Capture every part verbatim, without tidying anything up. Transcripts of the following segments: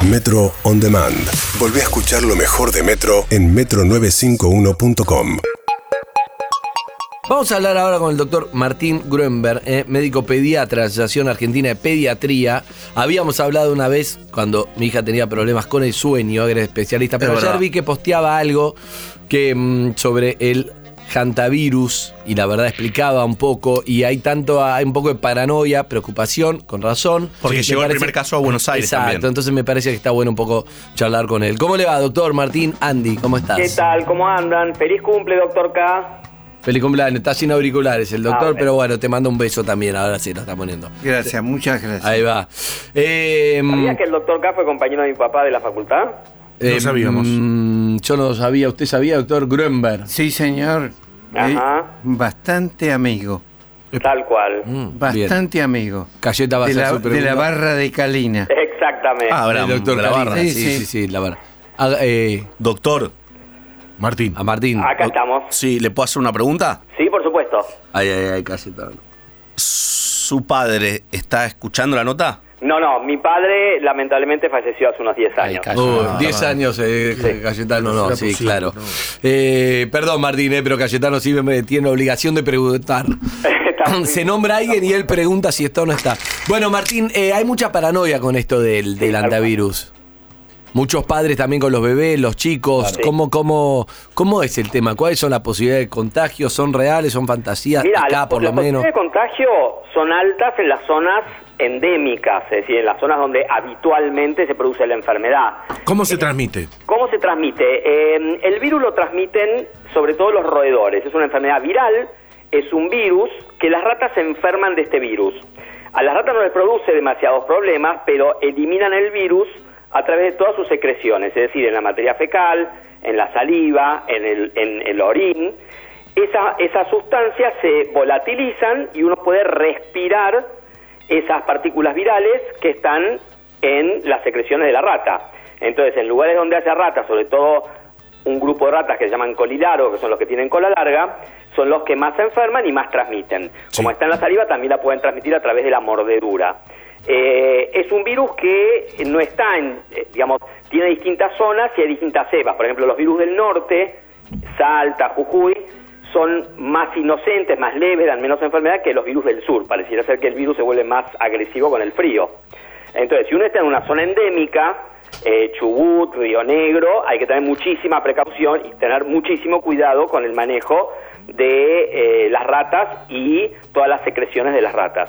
Metro On Demand. Volví a escuchar lo mejor de Metro en metro novecientos cincuenta y uno punto com. Vamos a hablar ahora con el doctor Martín Gruenberg, eh, médico pediatra, Asociación Argentina de Pediatría. Habíamos hablado una vez cuando mi hija tenía problemas con el sueño, era especialista, pero ayer vi que posteaba algo que mmm, sobre el hantavirus y la verdad explicaba un poco y hay tanto hay un poco de paranoia, preocupación, con razón. Porque sí, llegó parece, el primer caso a Buenos Aires. Exacto, también. Entonces me parece que está bueno un poco charlar con él. ¿Cómo le va, doctor Martín? Andy, ¿cómo estás? ¿Qué tal? ¿Cómo andan? Feliz cumple, doctor K. Feliz cumpleaños, está sin auriculares el doctor, Ah, pero bueno, te mando un beso también, ahora sí lo está poniendo. Gracias, muchas gracias. Ahí va. Eh, ¿Sabías que el doctor K fue compañero de mi papá de la facultad? eh, No sabíamos. mm, yo no sabía, ¿usted sabía, doctor Gruenberg? Sí, señor. Ajá. Eh, bastante amigo. Tal cual. Mm, Bastante bien. amigo. Cayeta va a De ser la, su de pregunta. la barra de Calina. Exactamente. Ah, El Abraham, doctor de la Calina. barra. Sí, Sí, sí, sí. sí, la barra. Haga, eh, Doctor Martín. a Martín. Acá estamos. Sí, ¿le puedo hacer una pregunta? Sí, por supuesto. Ay, ay, ay, Cayeta. ¿Su padre está escuchando la nota? No, no, mi padre lamentablemente falleció hace unos diez Ay, años. Cayetano. diez años, eh, Cayetano, no, sí, claro. Eh, perdón, Martín, eh, pero Cayetano sí me tiene obligación de preguntar. Se nombra a alguien y él pregunta si está o no está. Bueno, Martín, eh, hay mucha paranoia con esto del, del antivirus. Muchos padres también con los bebés, los chicos. Claro. ¿Cómo, cómo, ¿Cómo es el tema? ¿Cuáles son las posibilidades de contagio? ¿Son reales? ¿Son fantasías? Mira, Acá, las, por las lo menos. posibilidades de contagio son altas en las zonas endémicas, es decir, en las zonas donde habitualmente se produce la enfermedad. ¿Cómo se transmite? ¿Cómo se transmite? Eh, el virus lo transmiten sobre todo los roedores. Es una enfermedad viral, es un virus que las ratas se enferman de este virus. A las ratas no les produce demasiados problemas, pero eliminan el virus a través de todas sus secreciones, es decir, en la materia fecal, en la saliva, en el, en el orín. Esa, esas sustancias se volatilizan y uno puede respirar esas partículas virales que están en las secreciones de la rata. Entonces, en lugares donde haya ratas, sobre todo un grupo de ratas que se llaman colilaros, que son los que tienen cola larga, son los que más se enferman y más transmiten. Sí. Como está en la saliva, también la pueden transmitir a través de la mordedura. Eh, es un virus que no está en, eh, digamos, tiene distintas zonas y hay distintas cepas. Por ejemplo, los virus del norte, Salta, Jujuy, son más inocentes, más leves, dan menos enfermedad que los virus del sur. Pareciera ser que el virus se vuelve más agresivo con el frío. Entonces, si uno está en una zona endémica, eh, Chubut, Río Negro, hay que tener muchísima precaución y tener muchísimo cuidado con el manejo de eh, las ratas y todas las secreciones de las ratas.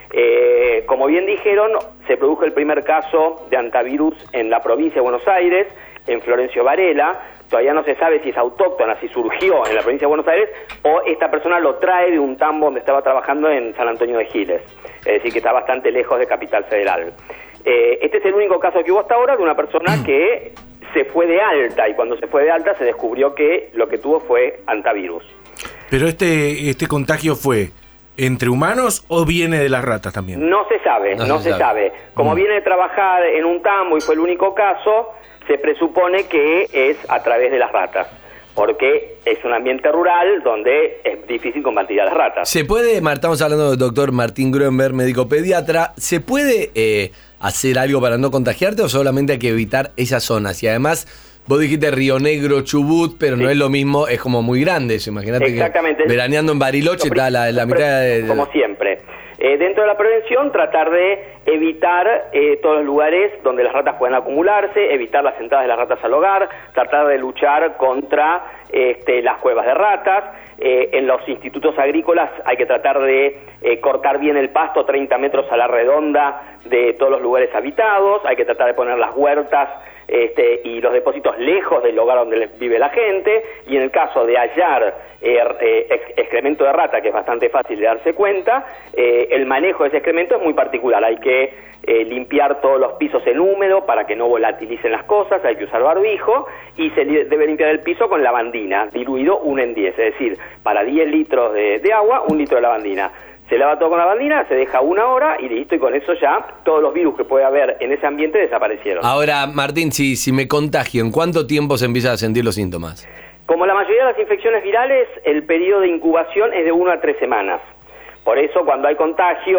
Eh, como bien dijeron, se produjo el primer caso de antivirus en la provincia de Buenos Aires, en Florencio Varela. Todavía no se sabe si es autóctona, si surgió en la provincia de Buenos Aires o esta persona lo trae de un tambo donde estaba trabajando en San Antonio de Giles, es decir, que está bastante lejos de Capital Federal. Eh, este es el único caso que hubo hasta ahora de una persona que se fue de alta y cuando se fue de alta se descubrió que lo que tuvo fue antivirus. Pero este, este contagio fue entre humanos o viene de las ratas también. No se sabe, no, No se, se sabe. sabe. Como Mm. viene de trabajar en un tambo y fue el único caso, se presupone que es a través de las ratas, porque es un ambiente rural donde es difícil combatir a las ratas. ¿Se puede, Mar- estamos hablando del doctor Martín Gruenberg, médico pediatra, ¿se puede eh, hacer algo para no contagiarte o solamente hay que evitar esas zonas? Y además, vos dijiste Río Negro, Chubut, pero Sí. no es lo mismo, es como muy grande eso. Imagínate Exactamente. que veraneando en Bariloche está la, la mitad de... Como siempre. Eh, dentro de la prevención, tratar de evitar eh, todos los lugares donde las ratas pueden acumularse, evitar las entradas de las ratas al hogar, tratar de luchar contra este, las cuevas de ratas. Eh, en los institutos agrícolas hay que tratar de eh, cortar bien el pasto treinta metros a la redonda de todos los lugares habitados, hay que tratar de poner las huertas Este, y los depósitos lejos del lugar donde vive la gente, y en el caso de hallar eh, eh, ex- excremento de rata, que es bastante fácil de darse cuenta, eh, el manejo de ese excremento es muy particular. Hay que eh, limpiar todos los pisos en húmedo para que no volatilicen las cosas, hay que usar barbijo, y se li- debe limpiar el piso con lavandina, diluido uno en diez, es decir, para diez litros de, de agua, un litro de lavandina. Se lava todo con la lavandina, se deja una hora y listo, y con eso ya todos los virus que puede haber en ese ambiente desaparecieron. Ahora, Martín, si, si me contagio, ¿en cuánto tiempo se empiezan a sentir los síntomas? Como la mayoría de las infecciones virales, el periodo de incubación es de una a tres semanas. Por eso, cuando hay contagio,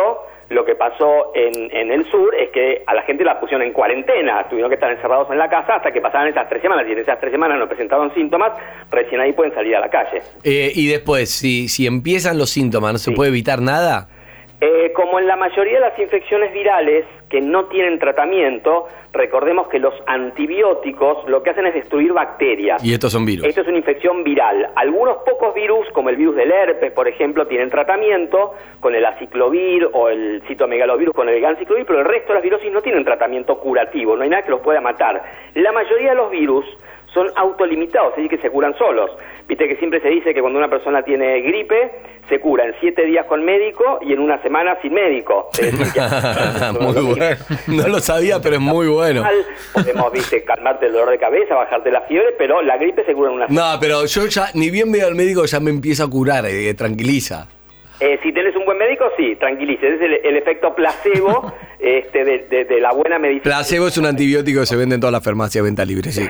lo que pasó en, en el sur es que a la gente la pusieron en cuarentena, tuvieron que estar encerrados en la casa hasta que pasaran esas tres semanas, y en esas tres semanas no presentaron síntomas, recién ahí pueden salir a la calle. Eh, y después, si, si empiezan los síntomas, ¿no se Sí. puede evitar nada? Eh, como en la mayoría de las infecciones virales que no tienen tratamiento, recordemos que los antibióticos lo que hacen es destruir bacterias. Y estos son virus. Esto es una infección viral. Algunos pocos virus, como el virus del herpes, por ejemplo, tienen tratamiento con el aciclovir o el citomegalovirus con el ganciclovir, pero el resto de las virosis no tienen tratamiento curativo, no hay nada que los pueda matar. La mayoría de los virus son autolimitados, es decir, que se curan solos. Viste que siempre se dice que cuando una persona tiene gripe, se cura en siete días con médico y en una semana sin médico. Es decir, que... Muy bueno. No lo sabía, pero es muy bueno. Podemos, viste, calmarte el dolor de cabeza, bajarte la fiebre, pero la gripe se cura en una semana. No, pero yo ya, ni bien veo al médico, ya me empieza a curar, eh, tranquiliza. Eh, si tenés un buen médico, sí, tranquilice. Ese es el, el efecto placebo este, de, de, de la buena medicina. Placebo es un antibiótico que se vende en todas las farmacias, venta libre, sí.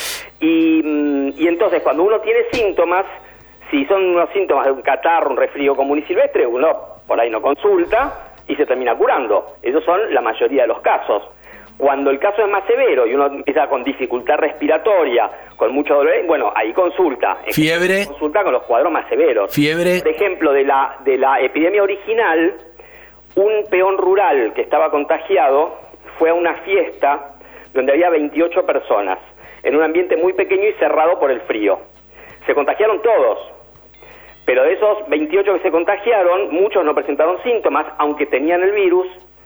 y, y entonces, cuando uno tiene síntomas, si son unos síntomas de un catarro, un resfrío común y silvestre, uno por ahí no consulta y se termina curando. Esos son la mayoría de los casos. Cuando el caso es más severo y uno empieza con dificultad respiratoria, con mucho dolor, bueno, ahí consulta. Fiebre. Consulta con los cuadros más severos. Fiebre. Por ejemplo, de la, de la epidemia original, un peón rural que estaba contagiado fue a una fiesta donde había veintiocho personas, en un ambiente muy pequeño y cerrado por el frío. Se contagiaron todos, pero de esos veintiocho que se contagiaron, muchos no presentaron síntomas, aunque tenían el virus,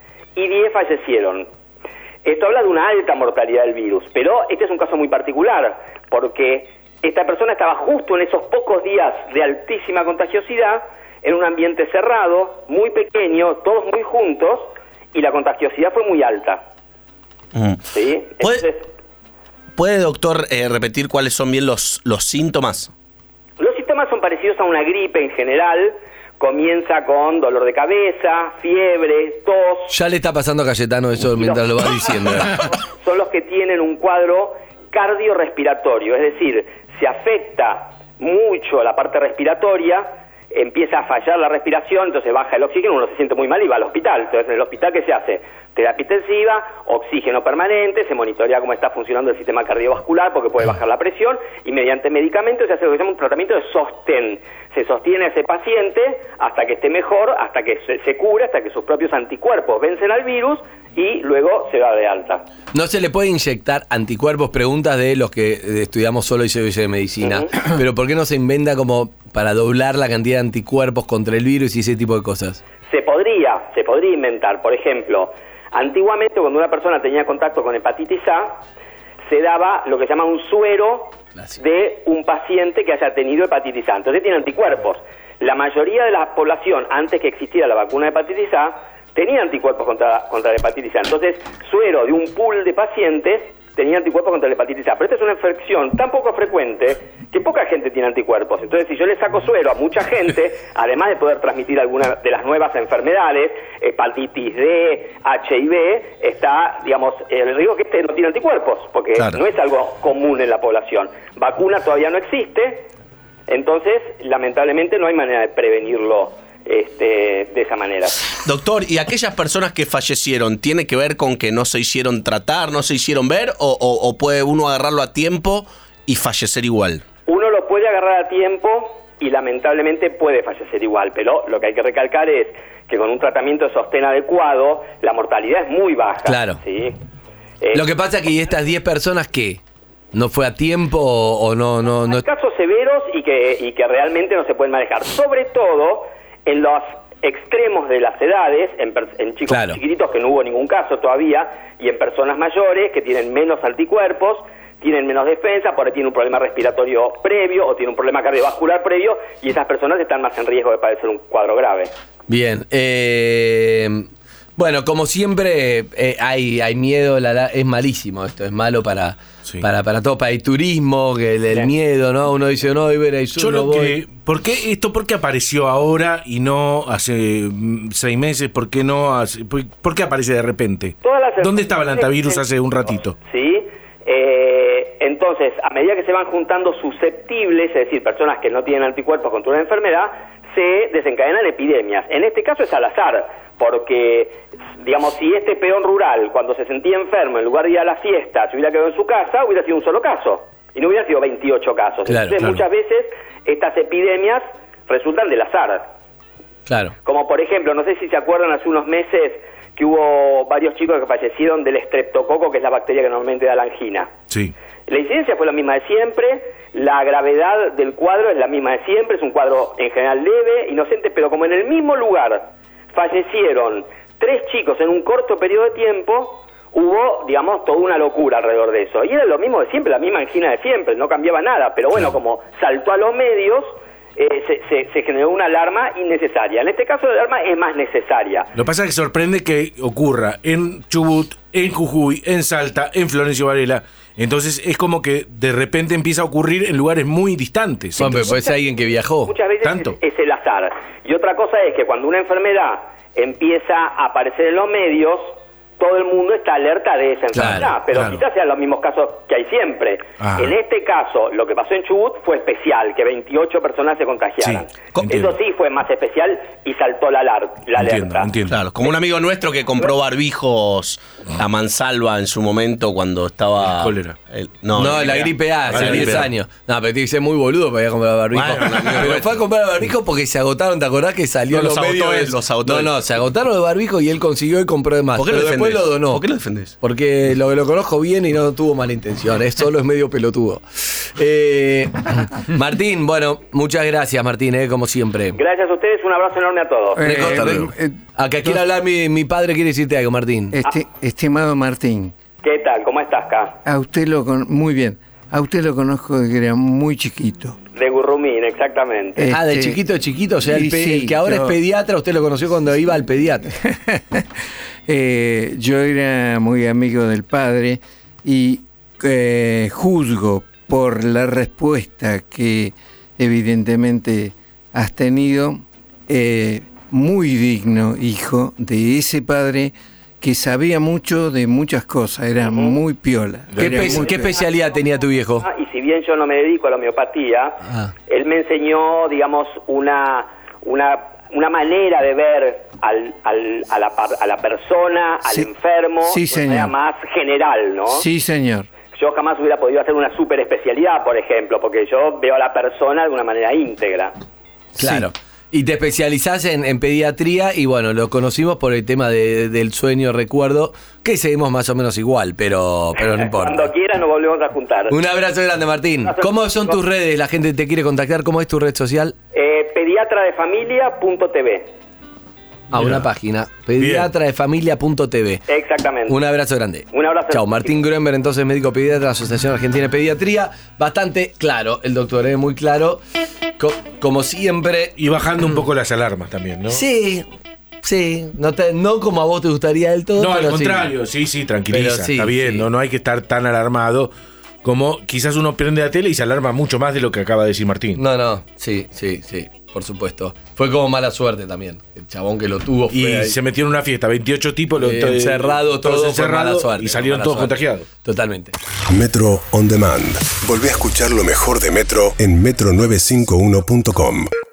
y diez fallecieron. Esto habla de una alta mortalidad del virus, pero este es un caso muy particular, porque esta persona estaba justo en esos pocos días de altísima contagiosidad, en un ambiente cerrado, muy pequeño, todos muy juntos, y la contagiosidad fue muy alta. Mm. ¿Sí? ¿Puede, Entonces, ¿puede doctor, eh, repetir cuáles son bien los, los síntomas? los síntomas son parecidos a una gripe en general. Comienza con dolor de cabeza, fiebre, tos. Ya le está pasando a Cayetano eso mientras lo va diciendo. Son los que tienen un cuadro cardiorrespiratorio, es decir, se afecta mucho la parte respiratoria, empieza a fallar la respiración, entonces baja el oxígeno, uno se siente muy mal y va al hospital. Entonces, en el hospital, ¿qué se hace? Terapia intensiva, oxígeno permanente, se monitorea cómo está funcionando el sistema cardiovascular porque puede bajar la presión, y mediante medicamentos se hace lo que se llama un tratamiento de sostén. Se sostiene a ese paciente hasta que esté mejor, hasta que se, se cure, hasta que sus propios anticuerpos vencen al virus y luego se va de alta. No se le puede inyectar anticuerpos, preguntas de los que estudiamos solo y se de medicina, Uh-huh. pero ¿por qué no se inventa como para doblar la cantidad de anticuerpos contra el virus y ese tipo de cosas? Se podría, se podría inventar, por ejemplo, antiguamente cuando una persona tenía contacto con hepatitis A, se daba lo que se llama un suero de un paciente que haya tenido hepatitis A. Entonces tiene anticuerpos. La mayoría de la población, antes que existiera la vacuna de hepatitis A, tenía anticuerpos contra, contra la hepatitis A. Entonces, suero de un pool de pacientes tenía anticuerpos contra la hepatitis A. Pero esta es una infección tan poco frecuente que poca gente tiene anticuerpos. Entonces, si yo le saco suero a mucha gente, además de poder transmitir alguna de las nuevas enfermedades, hepatitis D, H I V, está, digamos, el riesgo que este no tiene anticuerpos, porque Claro. no es algo común en la población. Vacuna todavía no existe, entonces, lamentablemente, no hay manera de prevenirlo este, de esa manera. Doctor, ¿y aquellas personas que fallecieron, tiene que ver con que no se hicieron tratar, no se hicieron ver, o, o, o puede uno agarrarlo a tiempo y fallecer igual? Uno lo puede agarrar a tiempo y lamentablemente puede fallecer igual, pero lo que hay que recalcar es que con un tratamiento de sostén adecuado, la mortalidad es muy baja. Claro. ¿Sí? Eh, Lo que pasa es que estas diez personas, ¿qué? ¿No fue a tiempo o, o no? no, no... Hay casos severos y que, y que realmente no se pueden manejar, sobre todo en los extremos de las edades, en, per- en chicos Claro. chiquititos que no hubo ningún caso todavía, y en personas mayores que tienen menos anticuerpos, tienen menos defensa, por ahí tienen un problema respiratorio previo o tienen un problema cardiovascular previo, y esas personas están más en riesgo de padecer un cuadro grave. Bien. Eh, bueno, como siempre, eh, hay, hay miedo, la, la- es malísimo esto, es malo para, Sí. para, para todo, para el turismo, que el, el Sí. miedo, ¿no? Uno dice, no, voy a ir al sur, Yo no lo voy. que. ¿Por qué esto? ¿Por qué apareció ahora y no hace mm, seis meses? ¿Por qué no hace, por, por qué aparece de repente? Todas las ¿Dónde estaba el antivirus enfermedades- hace un ratito? Sí, eh, entonces, a medida que se van juntando susceptibles, es decir, personas que no tienen anticuerpos contra una enfermedad, se desencadenan epidemias. En este caso es al azar, porque, digamos, si este peón rural, cuando se sentía enfermo, en lugar de ir a la fiesta, se hubiera quedado en su casa, hubiera sido un solo caso, y no hubieran sido veintiocho casos. Claro, Entonces, claro. muchas veces estas epidemias resultan del azar. Claro. Como por ejemplo, no sé si se acuerdan hace unos meses que hubo varios chicos que fallecieron del estreptococo, que es la bacteria que normalmente da la angina. Sí. La incidencia fue la misma de siempre, la gravedad del cuadro es la misma de siempre, es un cuadro en general leve, inocente, pero como en el mismo lugar fallecieron tres chicos en un corto periodo de tiempo, hubo, digamos, toda una locura alrededor de eso. Y era lo mismo de siempre, la misma angina de siempre, no cambiaba nada, pero bueno, como saltó a los medios, eh, se, se, se generó una alarma innecesaria. En este caso la alarma es más necesaria. Lo que pasa es que sorprende que ocurra en Chubut, en Jujuy, en Salta, en Florencio Varela. Entonces es como que de repente empieza a ocurrir en lugares muy distantes. Bueno, pero Entonces, puede ser alguien que viajó. Muchas veces ¿Tanto? es, es el azar. Y otra cosa es que cuando una enfermedad empieza a aparecer en los medios, todo el mundo está alerta de esa enfermedad, Claro, pero claro. quizás sean los mismos casos que hay siempre. Ah. En este caso, lo que pasó en Chubut fue especial, que veintiocho personas se contagiaran. Sí, Eso entiendo. sí fue más especial y saltó la, alar- la entiendo, alerta. entiendo. Claro, como un amigo nuestro que compró barbijos a mansalva en su momento cuando estaba... El cólera. el- No, la gripe A, hace la diez gripe A. años. No, pero tiene que ser muy boludo para ir a comprar barbijo. Bueno, un amigo pero nuestro. fue a comprar barbijo porque se agotaron, ¿te acordás que salió No, en los los agotó medios? él, los agotó no, él. no, se agotaron los barbijos y él consiguió y compró de más. ¿Por qué lo pero después defendés? lo donó. ¿Por qué lo defendés? Porque lo, lo conozco bien y no tuvo mala intención, es solo es medio pelotudo. Eh, Martín, bueno, muchas gracias, Martín, eh, como siempre. Gracias a ustedes, un abrazo enorme a todos. Eh, Hasta eh, luego. eh, Acá quiere hablar mi, mi padre, quiere decirte algo, Martín. este, estimado Martín, ¿Qué tal? ¿Cómo estás, K? a usted lo con, muy bien. A usted lo conozco desde que era muy chiquito. De Gurrumín, exactamente. Eh, Ah, de este, chiquito de chiquito, o sea, el, y pe- sí, el que ahora yo- es pediatra, usted lo conoció cuando iba al pediatra. Eh, yo era muy amigo del padre y eh, juzgo por la respuesta que evidentemente has tenido, eh, muy digno hijo de ese padre que sabía mucho de muchas cosas, era muy piola. ¿Qué, Era espe- muy qué piola. especialidad tenía tu viejo? Ah, y si bien yo no me dedico a la homeopatía, Ah. él me enseñó, digamos, una, una, una manera de ver al, al, a, la, par- a la persona, al Sí. enfermo, Sí, de una manera señor. más general, ¿no? Sí, señor. Yo jamás hubiera podido hacer una super especialidad, por ejemplo, porque yo veo a la persona de una manera íntegra. Claro. Y te especializás en, en pediatría y bueno, lo conocimos por el tema de- del sueño, recuerdo, que seguimos más o menos igual, pero, pero no Cuando importa. quieran nos volvemos a juntar. Un abrazo grande, Martín. Abrazo. ¿Cómo son tus redes? La gente te quiere contactar. ¿Cómo es tu red social? Eh, pediatra de familia punto t v. A Mira. una página, pediatra de familia punto t v. Exactamente. Un abrazo grande. Un abrazo. Chao, Martín Gruenber, entonces médico pediatra de la Asociación Argentina de Pediatría. Bastante claro, el doctor, es muy claro. Co- como siempre. Y bajando un poco las alarmas también, ¿no? Sí, sí. No, te- no como a vos te gustaría del todo. No, al pero sí. contrario, sí, sí, tranquiliza, Pero sí, está bien, sí. no, no hay que estar tan alarmado como quizás uno prende la tele y se alarma mucho más de lo que acaba de decir Martín. No, no, sí, sí, sí, por supuesto. Fue como mala suerte también. El chabón que lo tuvo fue Y ahí, se metió en una fiesta, veintiocho tipos, lo- eh, to- encerrado todo, fue encerrados mala suerte, y salieron mala todos suerte. contagiados. Totalmente. Metro On Demand. Volvé a escuchar lo mejor de Metro en metro novecientos cincuenta y uno punto com.